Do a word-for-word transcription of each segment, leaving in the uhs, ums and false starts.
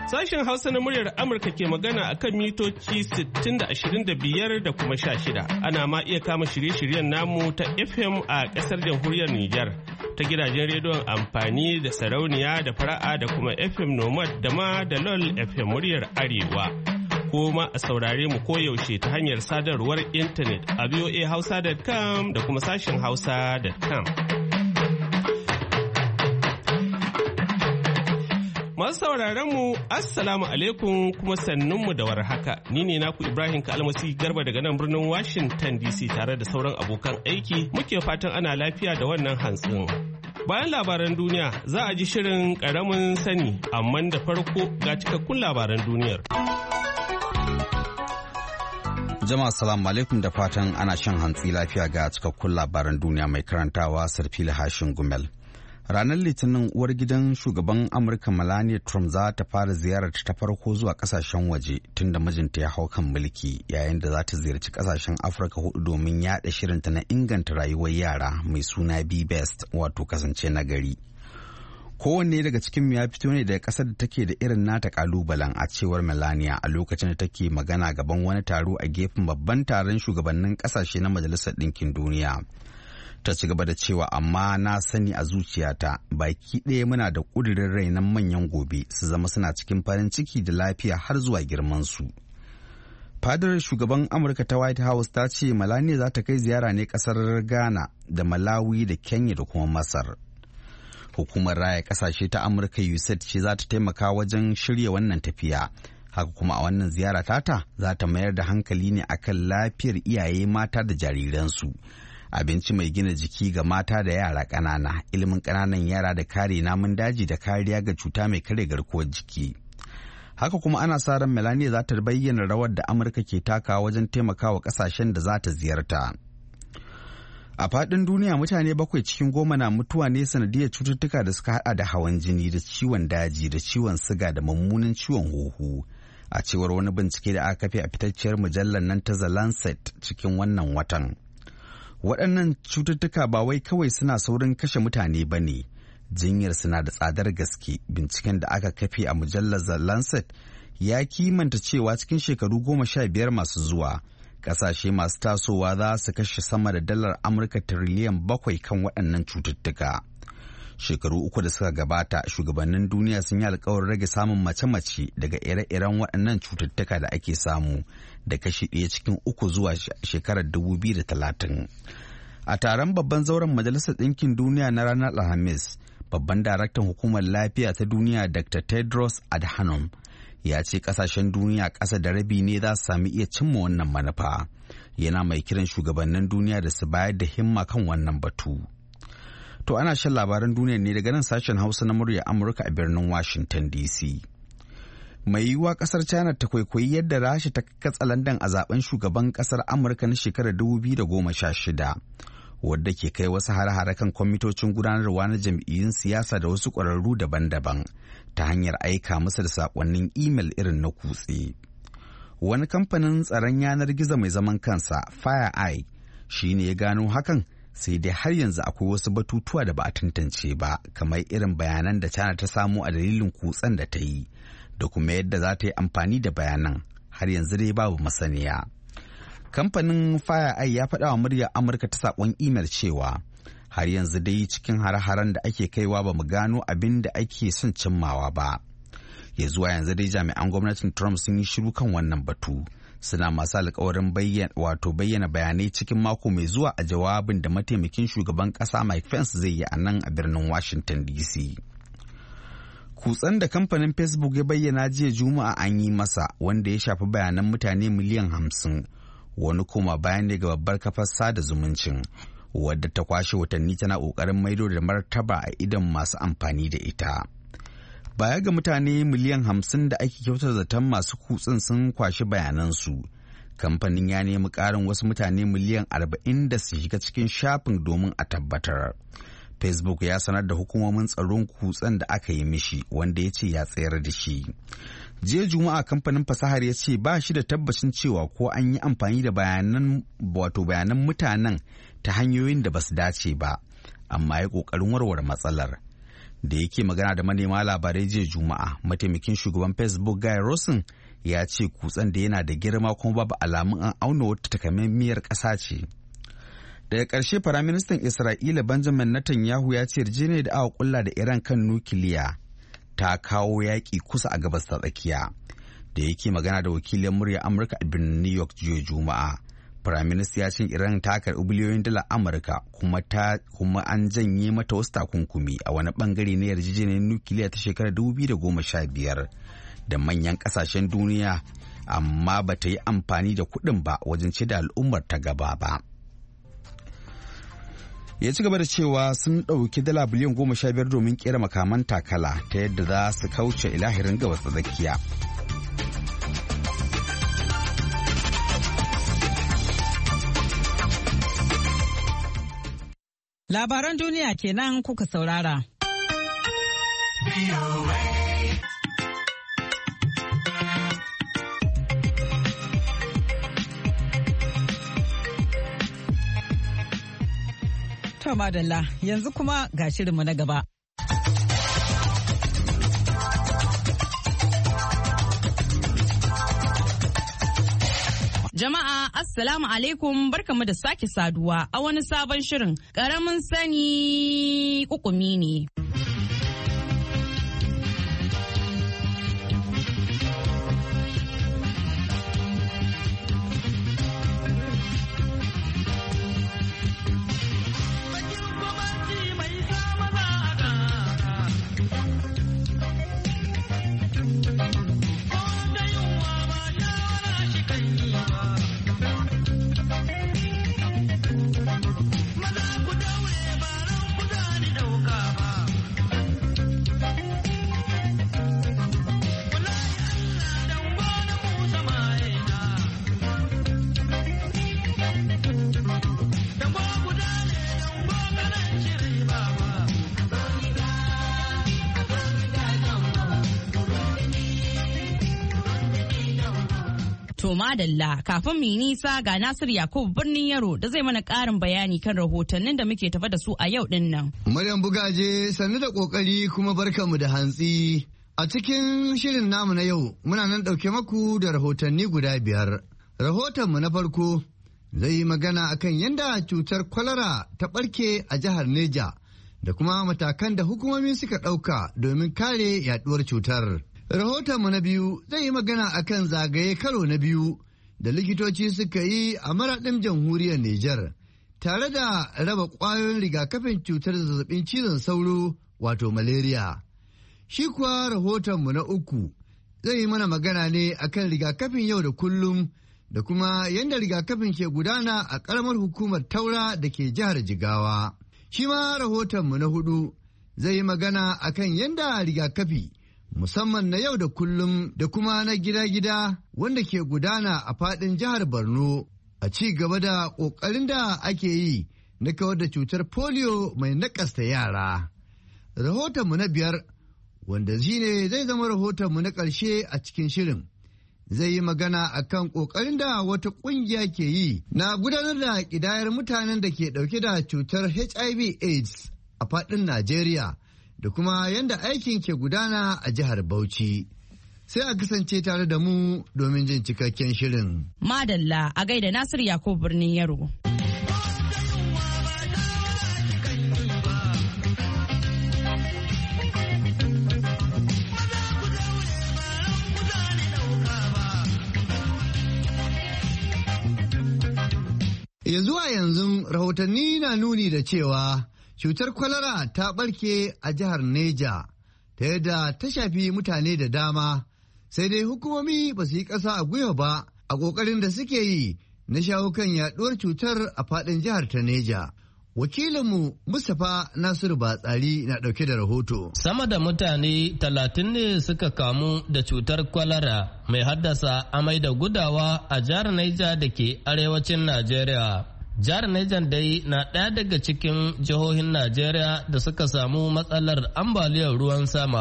Sashen Hausa na muryar Amurka ke magana a kan mitoci sittin da ashirin da biyar da kuma sha shida. Ana ma iya kama shirye-shiryen namu ta F M a ƙasar jamhuriyar Nijar ta gidajen rediyon amfani da sarauniya da fara'a da kuma F M Nomad da ma da LOL F M muryar Arewa. Ko ma a saurare mu koyaushe ta hanyar sadarwar intanet a voa hausa dot com da kuma sashen hausa dot com. Masu sauraron mu assalamu alaikum kuma sannunmu da warhaka. Ni ne naku Ibrahim Kalmasi Garba daga nan birnin Washington D C tare da sauran abokan aiki muke fatan ana lafiya da wannan hantsin. Bayan labaran duniya za a ji shirin ƙaramin sani amma da farko ga cikakkun labaran duniyar. Jama'a salamu alaikum da fatan ana shan hantsi lafiya ga cikakkun labaran duniya mai karantawa Sarfila Hashin Gumel. Ranar Litinin uwar gidan shugaban Amurka Melania Trump za ta fara ziyarar ta farko zuwa kasashen waje tunda mijinta ya hau kan mulki yayin da za ta ziyarci kasashen Afirka hudu domin yada shirinta na inganta rayuwar yara mai suna Be Best wato kasance na gari. Kowanne daga cikin ya fito ne daga kasar da take da irin nata kalubalen a cewar Melania a lokacin da take magana gaban wani taro a gefen babban taron shugabannin kasashe na Majalisar Ɗinkin Duniya. Ta ci gaba da cewa amma na sani a zuciyata baki ɗaya muna da ƙudurin rainon manyan gobe su zama suna cikin farin ciki da lafiya har zuwa girman su. Fadar shugaban Amurka ta White House ta ce Melania za ta kai ziyara ne ƙasar Ghana da Malawi da Kenya da kuma Masar. Hukumar raya kasashe ta Amurka U S A I D ce za ta taimaka wajen shirya wannan tafiya. Haka kuma a wannan ziyara tata za ta mayar da hankali ne akan lafiyar iyaye mata da jariransu. Abinci mai gina jiki ga mata da yara ƙanana, ilimin ƙananan yara da kare namun daji da kariya ga cuta mai kare garkuwar jiki. Haka kuma ana sa ran Melania za ta bayyana rawar da Amurka ke takawa wajen taimakawa ƙasashen da za ta ziyarta. A faɗin duniya mutane bakwai cikin goma na mutuwa ne sanadiyar cututtuka da suka haɗa da hawan jini da ciwon daji da ciwon siga da mummunan ciwon huhu. A cewar wani bincike da aka kafe a fitacciyar mujallar nan ta The Lancet cikin wannan watan. Waɗannan cututtuka ba wai kawai suna saurin kashe mutane ba ne. Jinyar suna da tsadar gaske. Binciken da aka kafe a mujallar The Lancet ya kimanta cewa cikin shekaru goma sha biyar masu zuwa. Kasashe masu tasowa za su kashe sama da dalar Amurka tiriliyan bakwai kan waɗannan cututtuka. Shekaru uku da suka gabata, shugabannin duniya sun yi alkawarin rage samun mace-mace daga ire-iren waɗannan cututtuka da ake samu da kashi ɗaya cikin uku zuwa shekarar dubu biyu da talatin. A taron babban zauren Majalisar Ɗinkin Duniya na ranar Alhamis, babban daraktan hukumar lafiya ta duniya Doctor Tedros Adhanom ya ce kasashen duniya ƙasa da rabi ne za su sami iya cimma wannan manufa. Yana mai kiran shugabannin duniya da su bayar da himma kan wannan batu. To ana shan labaran duniya ne daga nan sashen Hausa na murya Amurka a birnin Washington D C. Mai yiwuwa kasar China ta kwaikwayi yadda Rasha ta katsa Landan a zaben shugaban kasar Amurka na shekarar dubu biyu da goma sha shida. Wadda ke kai wasu hare-hare kan kwamitocin gudanarwa na jam'iyyun siyasa da wasu ƙwararru daban-daban ta hanyar aika musu da saƙonnin imel irin na kutse. Wani kamfanin tsaron yanar gizo mai zaman kansa FireEye shi ne ya gano hakan, sai dai har yanzu akwai wasu batutuwa da ba a tantance ba kamar irin bayanan da China ta samu a dalilin kutsen da ta yi da kuma yadda za ta yi amfani da bayanan har yanzu dai babu masaniya. Kamfanin FireEye ya faɗa wa muryar Amurka ta saƙon imel cewa har yanzu dai cikin hare-haren da ake kaiwa ba mu gano abin da ake son cimmawa ba. Ya zuwa yanzu dai jami'an gwamnatin Trump sun yi shiru kan wannan batu. Suna masu alkawarin bayyana wato bayyana bayanai cikin mako mai zuwa a jawabin da mataimakin shugaban ƙasa Mike Pence zai yi a nan a birnin Washington D C. Kutsen da kamfanin Facebook ya bayyana jiya Juma'a an yi masa wanda ya shafi bayanan mutane miliyan hamsin. Wani kuma bayan ne ga babbar kafar sada zumuncin wadda ta kwashe watanni tana ƙoƙarin maido da martaba a idan masu amfani da ita. Baya ga mutane miliyan hamsin da ake kyautar zaton masu kutsen sun kwashi bayanansu, kamfanin ya nemi ƙarin wasu mutane miliyan arba'in da su shiga cikin shafin domin a tabbatar. Facebook ya sanar da hukumomin tsaron kutsen da aka yi mishi wanda ya ce ya tsayar da shi. Jiya Juma'a kamfanin fasahar ya ce ba shi da tabbacin cewa ko an yi amfani da bayanan wato bayanan mutanen ta hanyoyin da ba su dace ba, amma ya ƙoƙarin warware matsalar. Da yake magana da manema labarai jiya Juma'a, mataimakin shugaban Facebook Guy Rosen ya ce kutsen da yana da girma kuma babu alamun an auna wata takamaimiyar ƙasa ce. Daga ƙarshe Firaministan Isra'ila Benjamin Netanyahu ya ce yarjejeniyar da aka kulla da Iran kan nukiliya ta kawo yaƙi kusa a gabas ta tsakiya. Da yake magana da wakilin murya Amurka a birnin New York jiya Juma'a, Firaminista ya ce Iran ta karɓi biliyoyin dalar Amurka kuma ta kuma an janye mata wasu takunkumi a wani bangare na yarjejeniyar nukiliya ta shekarar dubu biyu da goma sha biyar da manyan ƙasashen duniya, amma ba ta yi amfani da kuɗin ba wajen ce da al'ummar ta gaba ba. Ya ci gaba da cewa sun ɗauki dala biliyan goma sha biyar domin kera makaman takala ta yadda za su kauce ilahirin gabas da tsakiya. Labaran duniya kenan kuka saurara. To madalla, yanzu kuma ga shirinmu na gaba. Jama'a Assalamu alaikum, barkamu da sake saduwa a wani sabon shirin ƙaramin sani kukumi ne. To madalla, kafin mu yi nisa ga Nasir Yakubu birnin Yaro da zai mana ƙarin bayani kan rahotannin da muke tafa da su a yau din nan. Maryam Bugaje, sannu da ƙoƙari kuma barkamu da hantsi. A cikin shirin namu na yau muna nan ɗauke maku da rahotanni guda biyar. Rahotonmu na farko zai yi magana akan yadda cutar kwalara ta ɓarke a jihar Neja da kuma matakan da hukumomi suka ɗauka domin kare yaɗuwar cutar. Rahotonmu na biyu zai yi magana akan zagaye karo na biyu da likitoci suka yi a maraɗin jamhuriyar Nijar tare da raba ƙwayoyin rigakafin cutar zazzabin cizon sauro wato malaria. Shi kuwa rahotonmu na uku zai yi mana magana ne akan rigakafin yau da kullum da kuma yadda rigakafin ke gudana a ƙaramar hukumar Taura da ke jihar Jigawa. Shi ma rahotonmu na hudu zai yi magana akan yadda rigakafi musamman na yau da kullum da kuma na gida-gida wanda ke gudana a faɗin jihar Borno a ci gaba da ƙoƙarin da ake yi na kawar da cutar polio mai naƙasta yara. Rahotonmu na biyar wanda shi ne zai zama rahotonmu na ƙarshe a cikin shirin zai yi magana a kan ƙoƙarin da wata ƙungiya ke yi na gudanar da ƙidayar mutanen da ke ɗauke da cutar H I V AIDS a faɗin Najeriya. Da kuma yadda aikin ke gudana a jihar Bauchi. Sai a kasance tare da mu domin jin cikakken shirin. Madalla a gaida Nasir Yakubu birnin Yaro. Ya zuwa yanzu rahotanni na nuni da cewa cutar kwalara ta ɓarke a jihar Neja ta yadda ta shafi mutane da dama sai dai hukumomi ba su yi ƙasa a gwiwa ba a ƙoƙarin da suke yi na shawo kan yaɗuwar cutar a faɗin jihar ta Neja. Wakilinmu Mustapha Nasiru Batsari na ɗauke da rahoto. Sama da mutane talatin ne suka kamu da cutar kwalara mai haddasa amai da gudawa a jihar Neja da ke arewacin Najeriya. Jihar Niger dai na ɗaya daga cikin jihohin Najeriya da suka samu matsalar ambaliyar ruwan sama.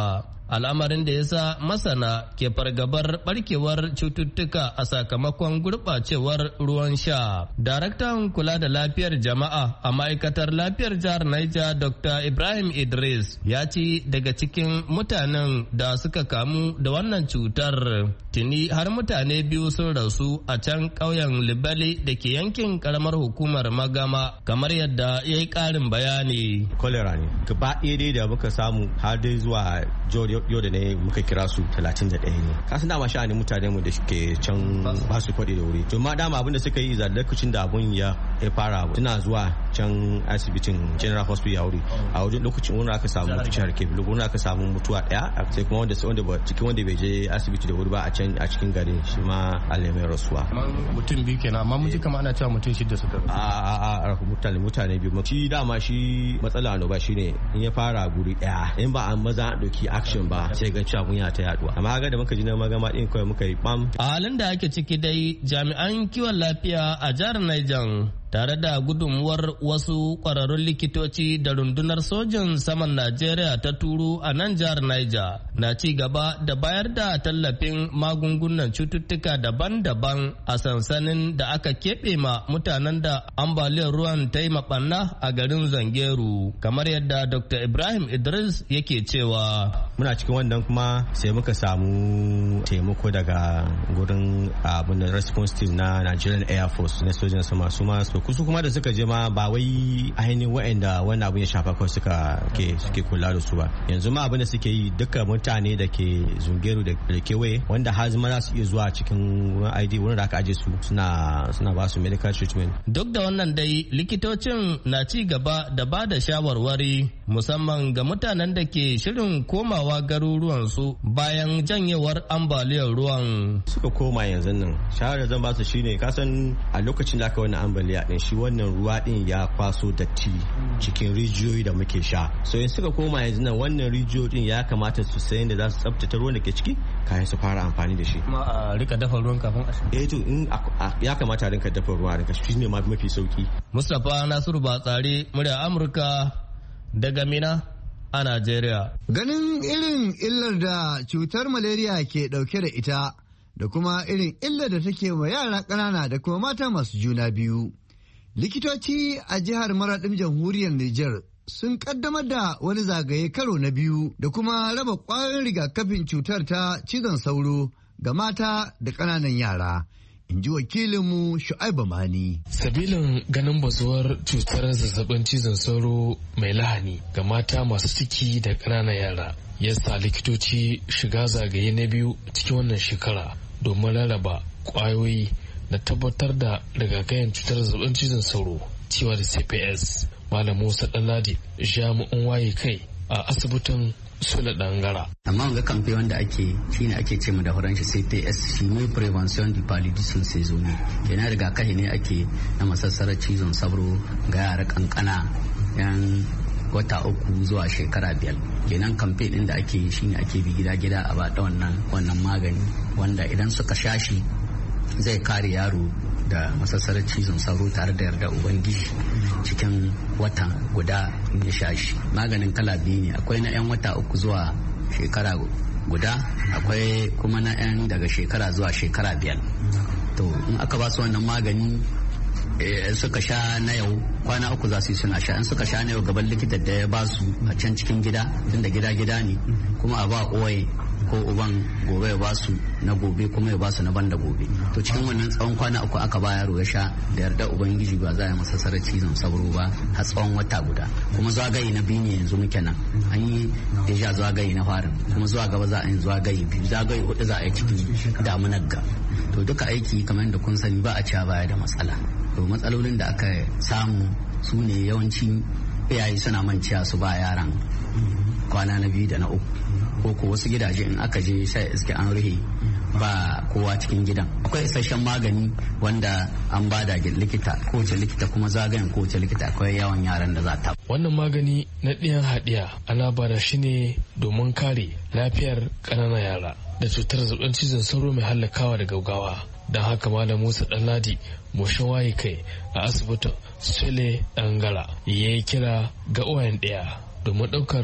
al'amarin da ya sa masana ke fargabar barkewar cututtuka a sakamakon gurɓacewar ruwan sha. Daraktan kula da lafiyar jama'a a ma'aikatar lafiyar jihar Niger Doctor Ibrahim Idris ya ce daga cikin mutanen da suka kamu da wannan cutar tuni har mutane biyu sun rasu a can ƙauyen Libali da ke yankin karamar hukumar Magama kamar yadda ya yi ƙarin bayani. Cholera ne gaba ɗaya dai da muka samu har dai zuwa yau da ne muka kira su talatin da ɗaya ne. Kasan dama sha'anin mutane mu da ke can ba su kwaɗe da wuri. To ma dama abin da suka yi za lokacin da abun ya fara tana zuwa can asibitin General Hospital ya wuri. A wajen lokacin wani aka samu mutuwar ke wani aka samu mutuwa ɗaya sai kuma wanda cikin wanda bai je asibiti da wuri ba a can a cikin gari shi ma Allah mai rasuwa. Mutum biyu kenan amma mun ji kamar ana cewa mutum shida suka. A a a mutane mutane biyu. Shi dama shi matsala annoba shine in ya fara guri ɗaya in ba an maza doki action ba sai ga cewa ya ta yaduwa. Amma ga da muka ji na Magama din kawai muka yi bam. A halin da ake ciki dai jami'an kiwon lafiya a jihar Niger tare da gudunmuwar wasu kwararrun likitoci da rundunar sojin saman Najeriya ta turu a nan jihar Niger na ci gaba da bayar da tallafin magungunan cututtuka daban-daban a sansanin da aka keɓe ma mutanen da ambaliyar ruwan ta yi maɓanna a garin Zangeru kamar yadda Doctor Ibrahim Idris yake cewa. Muna cikin wannan kuma sai muka samu taimako daga gurin abin da response team na Nigerian Air Force na sojin sama su ma kusu kuma da suka je ma ba wai ainihin wa'anda wannan abin ya shafa kawai suka ke suke kula da su ba yanzu ma abin da suke yi duka mutane da ke Zungeru da kewaye wanda har zama za su iya zuwa cikin wurin I D wurin da aka aje su suna suna ba su medical treatment. Duk da wannan dai likitocin na ci gaba da ba da shawarwari musamman ga mutanen da ke shirin komawa garuruwansu bayan janyewar ambaliyar ruwan. Suka koma yanzu nan shawarar zan ba su shine kasan a lokacin da aka wani ambaliya din shi wannan ruwa din ya kwaso datti cikin rijiyoyi da muke sha so in suka koma yanzu nan wannan rijiyoyi din ya kamata su sayin da za su tsaftace ruwan da ke ciki kayan su fara amfani da shi kuma a rika dafa ruwan kafin a sha eh to in ya kamata a rinka dafa ruwa rinka shi ne mafi sauki. Mustapha Nasiru Batsari murya Amurka daga Mina a Najeriya. Ganin irin illar da cutar malaria ke dauke da ita da kuma irin illar da take wa yara ƙanana da kuma mata masu juna biyu. Likitoci a jihar Maraɗin jamhuriyar Nijar sun kaddamar da wani zagaye karo na biyu da kuma raba ƙwayoyin rigakafin cutar ta cizon sauro ga mata da ƙananan yara. In ji wakilinmu Shu'aibu Mani. Sabilin ganin bazuwar cutar zazzabin cizon sauro mai lahani ga mata masu ciki da ƙananan yara yasa likitoci shiga zagaye na biyu cikin wannan shekara domin rarraba ƙwayoyi na tabbatar da rigakafin cutar zazzabin cizon sauro cewa da C P S. Malam Musa Ɗanladi jami'in waye kai a asibitin Sule Dangara. Amma wanga kamfe wanda ake shine ake ce mu da faranshi C P S shi ne prevention du paludisme saisonnier. Kenan rigakafi ne ake na masassarar cizon sauro ga yara kankana yan wata uku zuwa shekara biyar. Kenan kamfe din da ake shine ake bi gida gida a bada wannan wannan magani wanda idan suka shashi zai kare yaro da masassarar cizon sauro tare da yarda ubangiji cikin wata guda in ya shashi. Maganin kala biyu ne, akwai na 'yan wata uku zuwa shekara guda, akwai kuma na 'yan daga shekara zuwa shekara biyar. To in aka ba su wannan magani in suka sha na yau kwana uku za su yi suna sha, in suka sha na yau gaban likita da ya ba su a can cikin gida tunda gida gida ne, kuma a ba oye ko uban gobe ya ba su na gobe kuma ya ba su na banda gobe. To cikin wannan tsawon kwana uku aka ba yaro ya sha da yarda ubangiji ba za a yi masa sarar cizon sauro ba har tsawon wata guda. Kuma zagaye na biyu ne yanzu muke nan, an yi deja zagaye na farin kuma zuwa gaba za a yi zagaye biyu, zagaye hudu za a yi cikin damunar ga. To duka aiki kamar yadda kun sani ba a cewa baya da matsala. To matsalolin da aka samu su ne yawanci iyaye suna manciya su ba yaran kwana na biyu da na uku, ko ko wasu gidaje in aka je sai iske an rufe ba kowa cikin gidan. Akwai isasshen magani wanda an bada likita, kowace likita kuma zagayen kowace likita akwai yawan yaran da za ta. Wannan magani na ɗiyan haɗiya ana bada shi ne domin kare lafiyar ƙananan yara da cutar zazzabin cizon sauro mai hallakawa da gaugawa. Don haka Malam Musa Ɗanladi moshin waye kai a asibitin Sule Dangara ya yi kira ga uwayen ɗaya domin ɗaukar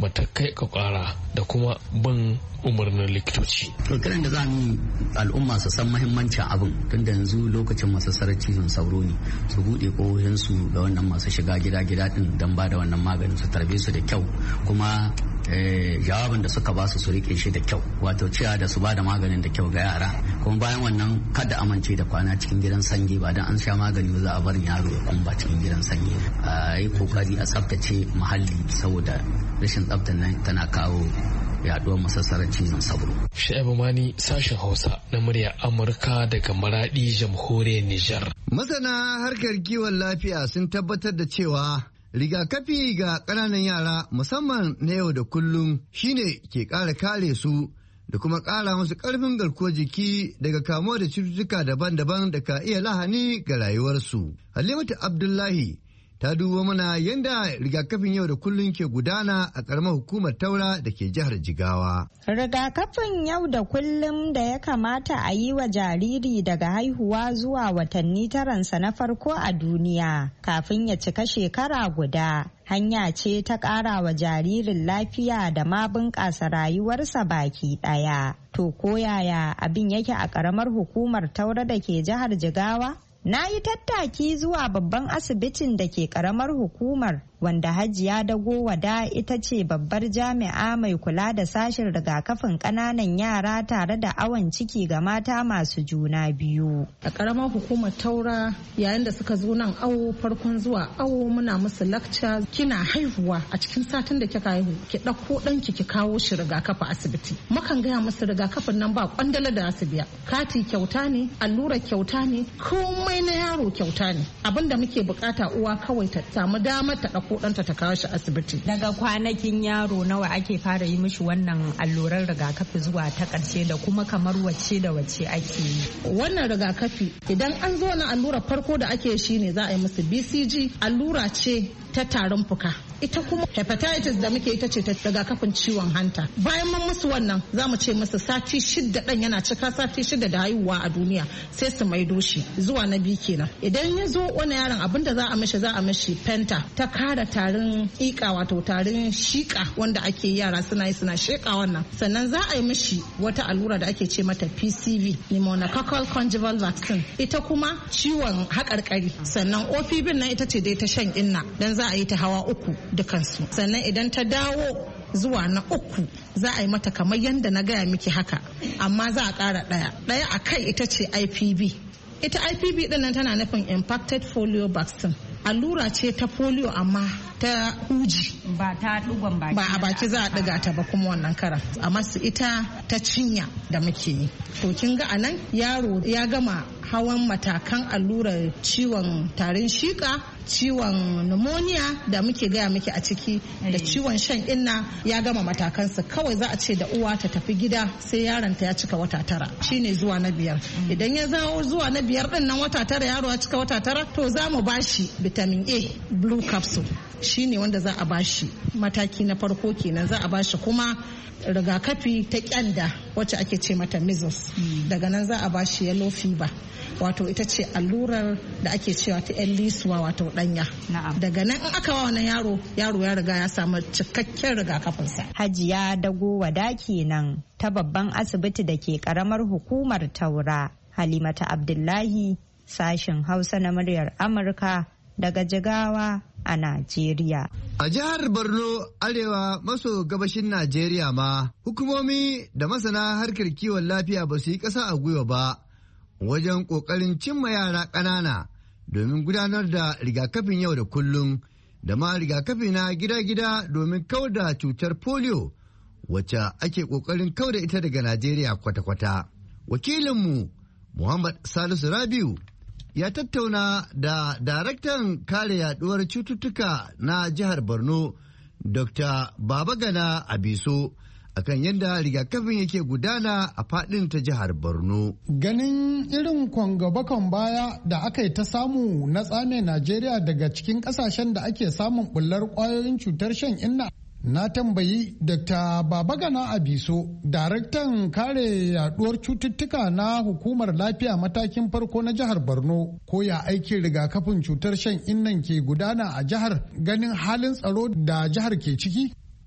matakai kwakwara da kuma bin umarnin likitoci. To kiran da za mu al'umma su san mahimmancin abin tun da yanzu lokacin masassarar cizon sauro ne, su buɗe ƙohohinsu ga wannan masu shiga gida-gida din don ba da wannan maganin, su tarbe su da kyau, kuma jawabin da suka ba su su rike shi da kyau, wato cewa da su ba da maganin da kyau ga yara. Kuma bayan wannan kada amince da kwana cikin gidan sanyi, ba dan an sha magani ba za a bar yaro ya kuma cikin gidan sanyi. A yi kokari a tsaftace muhalli saboda rashin tsaftar nan tana kawo yaduwar masassarar cizon sauro. Sha'ibu Mani, sashen Hausa na murya Amurka daga Maradi, jamhuriyar Nijar. Masana harkar kiwon lafiya sun tabbatar da cewa rigakafi ga ƙananan yara musamman na yau da kullum shine ke ƙara kare su da kuma ƙara musu ƙarfin garkuwar jiki daga kamuwa da cututtuka daban-daban da ka iya lahani ga rayuwarsu. Halimatu Abdullahi ta duba mana yadda rigakafin yau da kullum ke gudana a ƙaramar hukumar Taura da ke jihar Jigawa. Rigakafin yau da kullum da ya kamata a yi wa jariri daga haihuwa zuwa watanni taransa na farko a duniya kafin ya cika shekara guda. Hanya ce ta ƙara wa jaririn lafiya da ma bunƙasa rayuwarsa baki ɗaya. To ko yaya abin yake a ƙaramar hukumar Taura da ke jihar Jigawa? Na yi tattaki zuwa babban asibitin da ke karamar hukumar wanda Hajiya Dago Wada ita ce babbar jami'a mai kula da sashen rigakafin ƙananan yara tare da awon ciki ga mata masu juna biyu. A karamar hukumar Taura yayin da suka zo nan awo, farkon zuwa awo muna musu lakca, kina haihuwa a cikin satin da kika haihu ki ɗauko ɗanki ki kawo shi rigakafi asibiti. Mukan gaya musu rigakafin nan ba kwandala da asibiya. Kati kyauta ne, allura kyauta ne, komai na yaro kyauta ne. Abinda muke bukata uwa kawai ta samu damar ta ɗauko ɗanta ta kawo shi asibiti. Daga kwanakin yaro nawa ake fara yi mishi wannan allurar rigakafi zuwa ta ƙarshe, da kuma kamar wacce da wacce ake yi? Wannan rigakafi idan an zo na allurar farko da ake shi ne za a yi musu B C G, allura ce ta tarin fuka. Ita kuma hepatitis da muke ita ce ta rigakafin ciwon hanta. Bayan mun musu wannan za mu ce musu sati shida ɗan yana cika sati shida da haihuwa a duniya sai su maido shi zuwa na biyu kenan. Idan ya zo wani yaron abin da za a mishi za a mishi penta ta kara tarin ika, wato tarin shika wanda ake yara suna yi suna sheka wannan. Sannan za a yi mishi wata allura da ake ce mata P C V, pneumococcal conjugal vaccine. Ita kuma ciwon haƙarƙari. Sannan O P V nan ita ce dai ta shan inna dan za a yi ta hawa uku dukansu. Sannan idan ta dawo zuwa na uku za a yi mata kamar yadda na gaya miki haka, amma za a ƙara ɗaya ɗaya a kai ita ce I P V. Ita I P V ɗin nan tana nufin impacted polio vaccine. Allura ce ta polio amma ta huji, ba ta dugon baki, ba a baki za a ɗiga ta ba kuma wannan karan, amma su ita ta cinya da muke yi. To kin ga anan yaro ya gama hawan matakan allurar ciwon tarin shika, ciwon pneumonia da muke gaya miki a ciki, da ciwon shan inna ya gama matakansa. Kawai za a ce da uwa ta tafi gida sai yaronta ya cika wata tara, shine zuwa na biyar. Idan ya zawo zuwa na biyar din nan wata tara, yaro ya cika wata tara, to za mu bashi vitamin A blue capsule, shine wanda za a bashi mataki na farko kenan. Za a bashi kuma rigakafi ta kyanda wacce ake ce mata measles. Daga nan za a bashi yellow fever, wato ita ce allurar da ake cewa ta yan lisuwa, wato danya. Daga nan in aka wa wannan yaro yaro ya riga ya samu cikakken rigakafinsa. Hajiya Dago Wada kenan ta babban asibiti da ke karamar hukumar Taura. Halimata Abdullahi, sashin Hausa na muryar Amurka daga Jigawa a Najeriya. A jihar Borno, arewa maso gabashin Najeriya ma, hukumomi da masana harkar kiwon lafiya ba su yi ƙasa a gwiwa ba wajen ƙoƙarin cimma yara ƙanana domin gudanar da rigakafin yau da kullum da ma rigakafi na gida-gida domin kauda cutar polio wacce ake ƙoƙarin kauda ita daga Najeriya kwata-kwata. Wakilinmu Muhammad Salisu Rabiu ya tattauna da daraktan kare yaduwar cututtuka na jihar Borno, Doctor Babagana Abiso, akan yadda rigakafin yake gudana a fadin ta jihar Borno. Ganin irin kwangabakon baya da aka yi ta samu na tsame Najeriya daga cikin kasashen da ake samun bullar kwayoyin cutar shan inna, na tambayi Doctor Babagana Abiso, daraktan kare yaduwar cututtuka na hukumar lafiya matakin farko na jihar Borno, ko ya aikin rigakafin cutar shan innan ke gudana a jihar ganin halin tsaro da jihar ke ciki?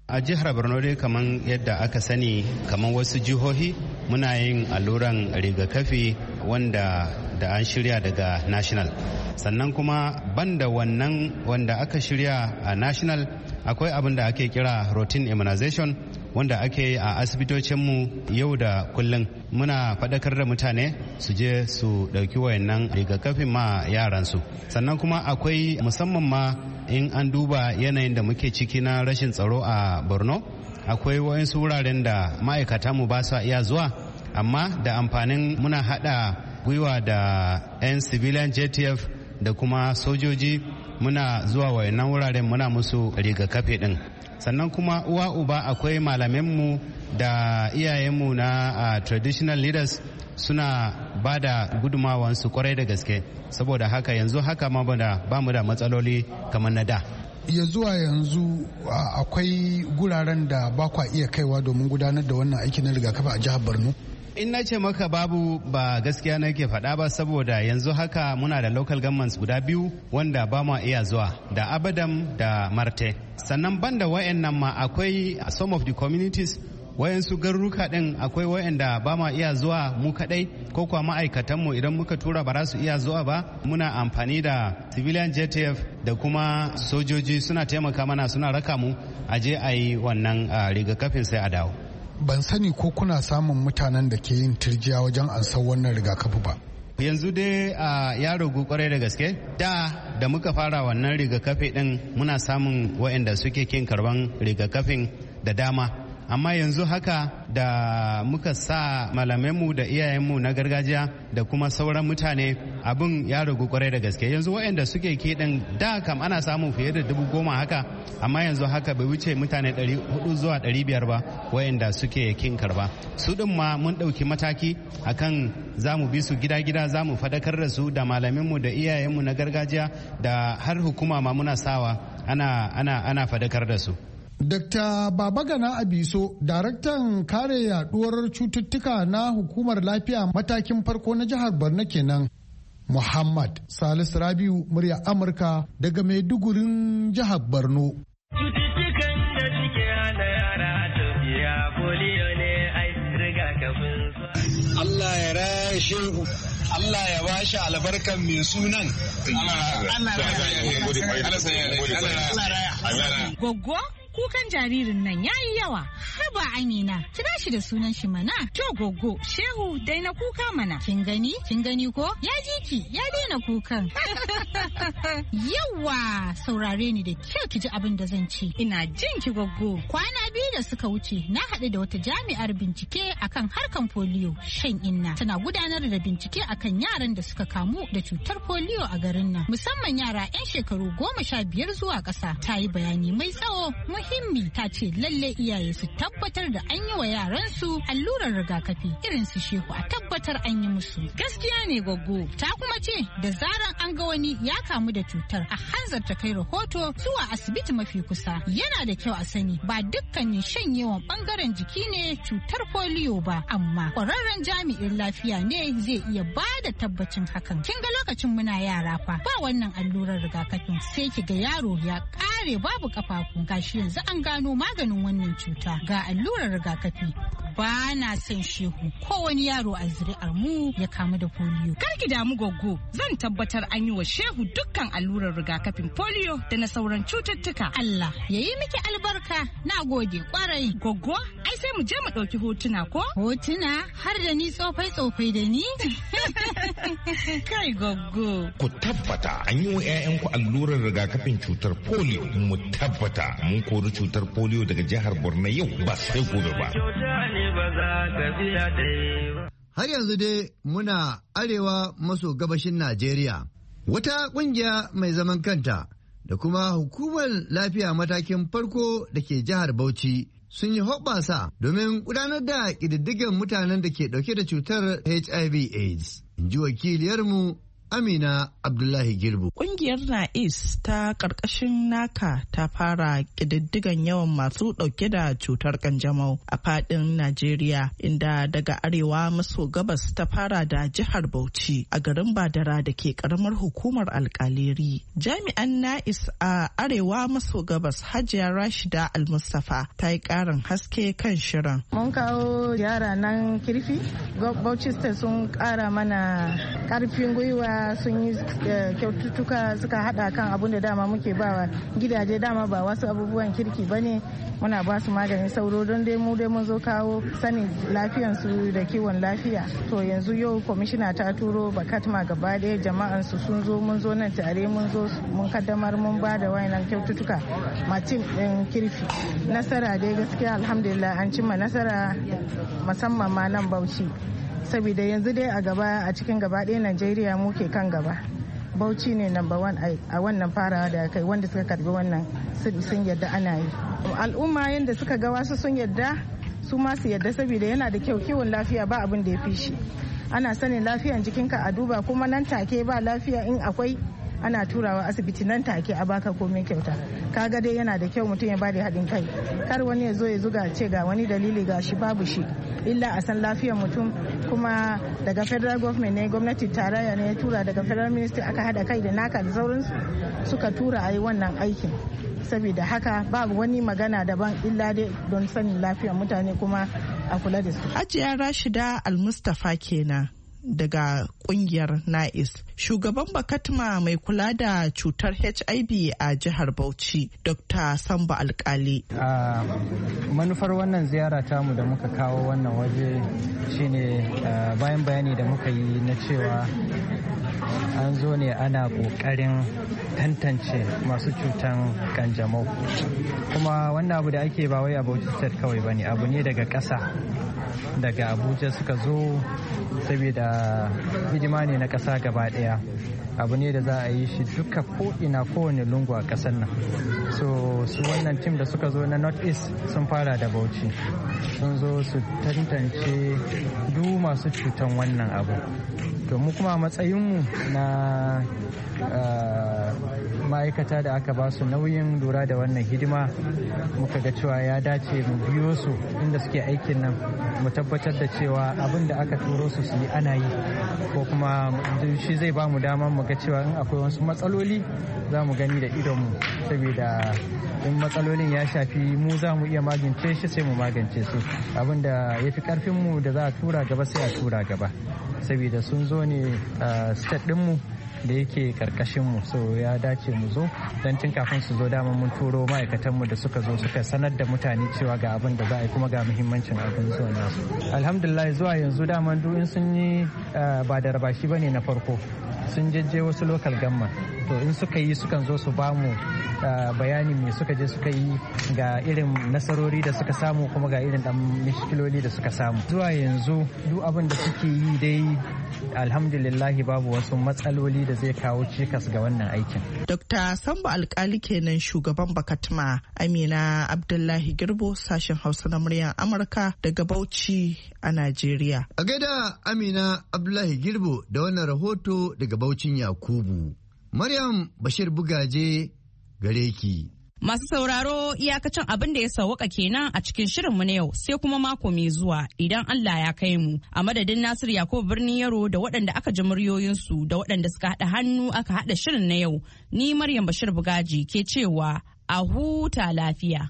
A jihar Borno dai kamar yadda aka sani kamar wasu jihohi muna yin alluran rigakafi wanda da an shirya daga national. Sannan kuma banda wannan wanda aka shirya a national akwai abin da ake kira routine immunization wanda ake yi a asibitocinmu yau da kullum. Muna faɗakar da mutane su je su ɗauki wayannan rigakafin ma yaransu. Sannan kuma akwai musamman ma in an duba yanayin da muke ciki na rashin tsaro a Borno, akwai wayansu wuraren da ma'aikata mu ba sa iya zuwa, amma da amfanin muna haɗa gwiwa da 'yan civilian J T F da kuma sojoji muna zuwa wayannan wuraren muna musu rigakafi din. Sannan kuma uwa uba akwai malamanmu da iyayenmu na uh, traditional leaders suna ba da gudumawansu kwarai da gaske, saboda haka yanzu haka ma ba mu da matsaloli kamar na da. Ya zuwa yanzu akwai guraren da ba kwa iya kaiwa domin gudanar da wannan aiki na rigakafi a jihar Borno? In na ce maka babu ba gaskiya nake faɗa ba, saboda yanzu haka muna da local governments guda biyu wanda ba mu iya zuwa, da Abadam da Marte. Sannan banda wayannan ma akwai some of the communities wayansu garuruka din akwai wayanda ba ma iya zuwa mu kadai ko kuwa ma'aikatanmu idan muka tura ba za su iya zuwa ba. Muna amfani da civilian J T F da kuma sojoji suna taimaka mana, suna raka mu a je a yi wannan rigakafin sai a dawo. Ban sani ko kuna samun mutanen da ke yin turjiya wajen ansar wannan rigakafi ba. Yanzu dai a ya ragu kwarai da gaske. Da da muka fara wannan rigakafi din muna samun wayanda suke kin karban rigakafin da dama. Amma yanzu haka da muka sa malamanmu da iyayenmu na gargajiya da kuma sauran mutane abin ya ragu kwarai da gaske. Yanzu waɗanda suke keɗin da kam ana samun fiye da dubu goma haka, amma yanzu haka bai wuce mutane ɗari hudu zuwa ɗari biyar ba waɗanda suke kin karba. Su ɗin ma mun ɗauki mataki akan za mu bi su gida-gida, za mu fadakar da su da malaminmu da iyayenmu na gargajiya da har hukuma ma muna sawa ana, ana, ana fadakar da su. Dokta Babagana Abiso, daraktan kare yaduwar cututtuka na hukumar lafiya matakin farko na jihar Borno kenan. Muhammad Salisu Rabiu, murya Amurka daga Maidugurin jihar Borno. Cututtukan da suke hana yara tafiya polio ne ai rigakafin su. Allah ya raya shehu. Allah ya bashi albarkan mai sunan. Goggo? Kukan jaririn nan ya yi yawa, haba Amina, kira shi da sunan shi mana. To Goggo, Shehu daina kuka mana. Kin gani? Kin gani ko? Ya ji ki, ya daina kukan. Yawa, saurare ni da kyau ki ji abin da zan ci. Ina jin ki Goggo. Kwana biyu da suka wuce, na haɗu da wata jami'ar bincike akan harkan polio, shan inna. Tana gudanar da bincike akan yaran da suka kamu da cutar polio a garin nan, musamman yara 'yan shekaru goma sha biyar zuwa ƙasa. Ta yi bayani mai tsawo. Himmi ta ce lalle iyaye su tabbatar da an yi wa yaransu allurar rigakafi irin su shehu a tabbatar an yi musu. Gaskiya ne Goggo. Ta kuma ce da zaran an ga wani ya kamu da cutar a hanzarta kai rahoto zuwa asibiti mafi kusa. Yana da kyau a sani ba dukkanin shanyewan bangaren jiki ne cutar polio ba, amma kwararren jami'in lafiya ne zai iya ba da tabbacin hakan. Kin ga lokacin muna yara fa ba wannan allurar rigakafin sai ki ga yaro ya kare babu kafafu, gashi yanzu an gano maganin wannan cuta ga allurar rigakafi. Ba na son shehu ko wani yaro a zuri'ar mu ya kamu da polio. Kar ki damu Goggo, zan tabbatar an yi wa shehu dukkan allurar rigakafin polio da na sauran cututtuka. Allah ya yi miki albarka, na gode kwarai. Goggo, ai sai mu je mu ɗauki hotuna ko? Hotuna har da ni tsofai-tsofai da ni? Kai Goggo. Ku tabbata an yi wa 'ya'yanku allurar rigakafin cutar polio. Mu tabbata mun kori cutar polio daga jihar Borno yau ba sai gobe ba. Har yanzu dai muna arewa maso gabashin Najeriya. Wata ƙungiya mai zaman kanta da kuma hukumar lafiya matakin farko da ke jihar Bauchi sun yi hoɓɓasa domin gudanar da ƙididdigan mutanen da ke ɗauke da cutar H I V AIDS. In ji wakiliyarmu Amina Abdullahi Girbu. Ƙungiyar Kungiyar NAIS ta karkashin naka ta fara ƙididdigan yawan masu ɗauke da cutar kanjamau a faɗin Najeriya, inda daga arewa maso gabas ta fara da jihar Bauchi a garin Badara da ke karamar hukumar Alƙaleri. Jami'an NAIS a arewa maso gabas Hajiya Rashida Almustafa ta yi ƙarin haske kan shirin. Mun kawo yara nan kirfi, Bauchi State sun ƙara mana ƙarfin gwiwa, sun yi kyaututtuka suka hada kan abun da dama muke bawa gidaje, dama ba wasu abubuwan kirki ba ne, muna ba su maganin sauro don dai mu dai mun zo kawo sanin lafiyansu da kiwon lafiya. To yanzu yau kwamishina ta turo bakatma gaba ɗaya jama'ansu sun zo, mun zo nan tare, mun zo mun kaddamar mun ba da wayannan kyaututtuka matim ɗin kirfi. Nasara dai gaskiya alhamdulillah an cimma nasara musamman ma nan Bauchi, saboda yanzu dai a gaba a cikin gaba ɗaya Najeriya muke kan gaba. Bauchi ne number one a wannan farawa da kai, wanda suka karbi wannan sun yadda ana yi. Al'umma yadda suka ga wasu sun yadda, su ma su yadda, saboda yana da kyau. Kiwon lafiya ba abin da ya fi shi. Ana sanin lafiyan jikinka a duba, kuma nan take ba lafiya in akwai ana turawa asibiti nan take a baka komai kyauta. Kaga dai yana da kyau mutum ya bada haɗin kai, kar wani ya zo ya zuga ce ga wani dalili ga shi babu shi, illa a san lafiyar mutum. Kuma daga federal government ne, gwamnati tarayya ne ya tura, daga federal ministry aka haɗa kai da naka da sauransu suka tura a yi wannan aikin. Saboda haka babu wani magana daban illa dai don sanin lafiyar mutane kuma a kula da su. Hajiya Rashida Almustafa kenan daga kungiyar NAIS. Shugaban Bakatma mai kula da cutar H I V a jihar Bauchi, Doctor Samba Alkali. Uh, manufar wannan ziyara tamu da muka kawo wannan waje shine uh, bayan bayani da muka yi na cewa an zo ne ana kokarin tantance masu cutan kanjamau, kuma wannan abu da ake ba wai a Bauchi State kawai bane, abu ne daga ƙasa, daga Abuja suka zo saboda hidima ne na ƙasa gaba ɗaya. Abu ne da za a yi shi duka ko'ina kowane lungu a ƙasar nan. So su wannan tim da suka zo na North East sun fara da Bauchi, sun zo su tantance duk masu cutan wannan abu. To mu kuma matsayinmu na ma'aikata da aka ba su nauyin lura da wannan hidima, muka ga cewa ya dace mu biyo su inda suke aikin nan, mu tabbatar da cewa abin da aka turo su su yi ana yi, ko kuma shi zai ba mu damar mu ga cewa in akwai wasu matsaloli za mu gani da idonmu, saboda in matsalolin ya shafi mu za mu iya magance shi sai mu magance su, abin da ya fi karfinmu da za a tura gaba sai a tura gaba, saboda sun zo ne state ɗinmu da yake karkashinmu, so ya dace mu zo don tun kafin su zo dama mun turo ma'aikatanmu da suka zo suka sanar da mutane cewa ga abin da za a yi kuma ga muhimmancin abin zuwa nasu. Alhamdulillah zuwa yanzu dama duk in sun yi ba da rabashi bane na farko, sun jejje wasu local gamma, to in suka yi sukan zo su ba mu bayanin me suka je suka yi, ga irin nasarori da suka samu kuma ga irin dan mishkiloli da suka samu. Zuwa yanzu duk abin da suke yi dai alhamdulillahi babu wasu matsaloli da zai kawo cikas ga wannan aikin. Dokta Sambo Alkali kenan shugaban Bakatma. Amina Abdullahi Girbo, sashen Hausa na muryar Amurka daga Bauchi a Najeriya. A gaida Amina Abdullahi Girbo da wannan rahoto daga Baucin Yakubu. Maryam Bashir Bugaje gare ki. Masu sauraro iyakacin abin da ya sauwaka kenan a cikin shirinmu na yau, sai kuma mako mai zuwa idan Allah ya kai mu. A madadin Nasir Yakubu Birnin Yaro da waɗanda aka ji muryoyinsu da waɗanda suka haɗa hannu aka haɗa shirin na yau, ni Maryam Bashir Bugaji ke cewa a huta lafiya.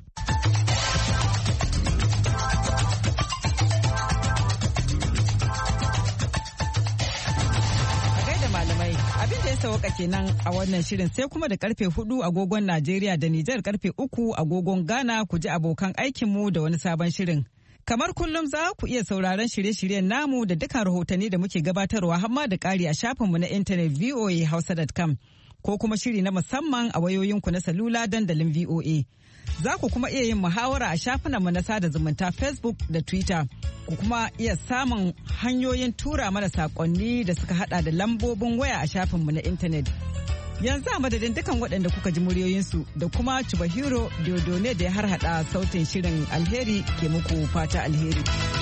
Abin da ya sauka kenan a wannan shirin, sai kuma da karfe hudu agogon Najeriya da Nijar, karfe uku agogon Ghana ku ji abokan aikinmu da wani sabon shirin. Kamar kullum za ku iya sauraron shirye-shiryen namu da dukkan rahotanni da muke gabatarwa hamma da ƙari a shafinmu na intanet v o a hausa dot com ko kuma shiri na musamman a wayoyinku na salula dandalin V O A. Za ku kuma iya yin muhawara a shafinanmu na sada zumunta Facebook da Twitter. Ku kuma iya samun hanyoyin tura mana saƙonni da suka hada da lambobin waya a shafinmu na intanet. Yanzu a madadin dukan waɗanda kuka ji muryoyinsu da kuma Chubahiro Diodone da ya harhaɗa sautin shirin, alheri ke muku fata alheri.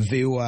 V O A